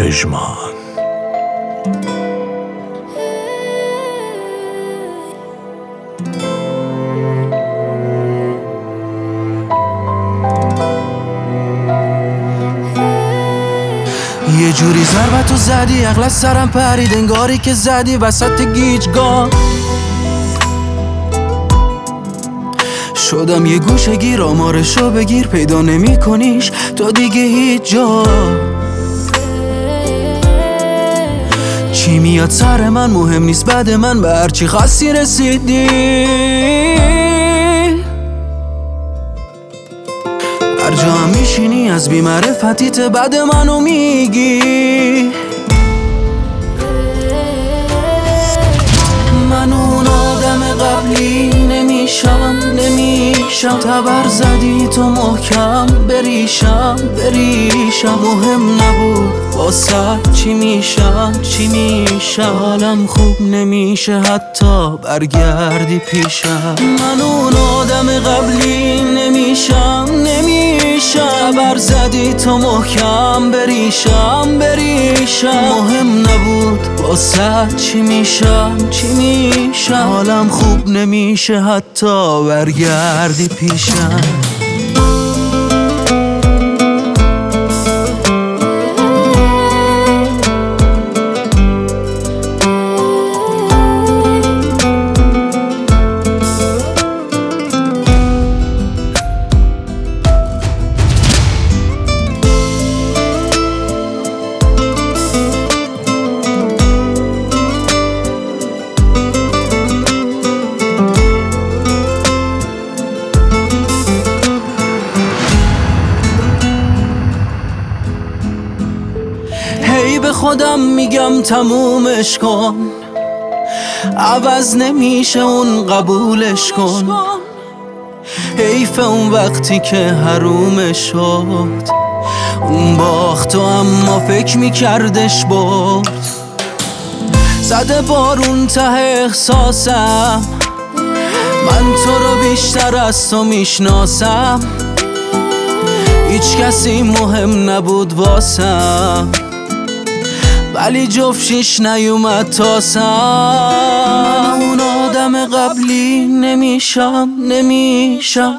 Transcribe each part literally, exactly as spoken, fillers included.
پژمان. یه جوری ضربتو زدی عقل از سرم پرید، انگاری که زدی وسط گیجگاه. شدم یه گوشه گیر، آمارشو بگیر، پیدا نمی کنیش تو دیگه هیچ جا. چی میاد سر من مهم نیست، بعد من به هرچی خاصی رسیدی. هر جا هم میشینی از بی‌معرفتیت بعد منو میگی. من اون آدم قبلی نمیشم نمیشم. تبر زدی تو محکم بریشم بریشم. مهم نبود واسه چی میشم چی میشم. حالم خوب نمیشه حتی برگردی پیشم. من اون آدم قبلی نمیشم نمیشم. تبر زدی تو محکم بریشم بریشم. مهم نبود واسه چی میشم چی میشم. حالم خوب نمیشه حتی برگردی پیشم. هی به خودم میگم تمومش کن، عوض نمیشه اون قبولش کن. حیف اون وقتی که حرومش شد، اون باخت و اما فکر میکردش برد. زده بارون ته احساسم، من تو رو بیشتر از تو میشناسم. هیچ کسی مهم نبود واسم، ولی جفشیش نیومد تاسم. من اون آدم قبلی نمیشم نمیشم.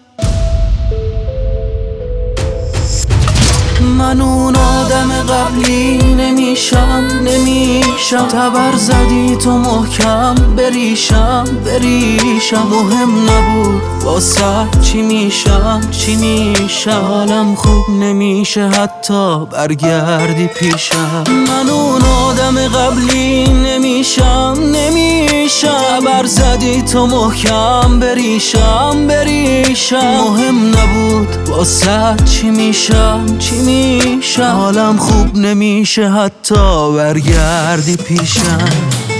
من اون آدم قبلی نمیشم نمیشم. تبر زدی تو محکم بریشم بریشم. مهم نبود واسه چی میشم چی میشم. حالم خوب نمیشه حتی برگردی پیشم. من اون آدم قبلی نمیشم نمیشم. تبر زدی تو محکم بریشم بریشم. مهم نبود واسه چی میشم چی میشم. حالم خوب نمیشه حتی برگردی پیشم.